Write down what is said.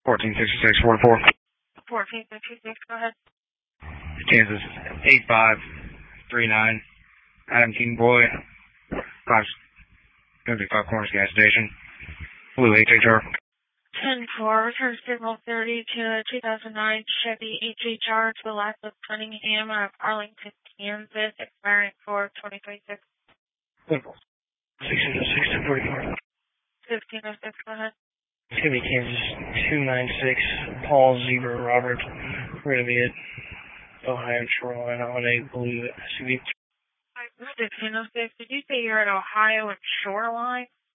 146644. 1466, go ahead. Kansas 8539. Adam King Boy. 555 Corners Gas Station. Blue HHR. 10-4, return signal 30 to a 2009 Chevy HHR to the left of Cunningham of Arlington, Kansas, expiring for 2026. 1606-244. 1506, go ahead. It's going to be Kansas 296, Paul Zebra Robert, Rivian, Ohio Shoreline on a blue SUV. 1606, did you say you're at Ohio and Shoreline?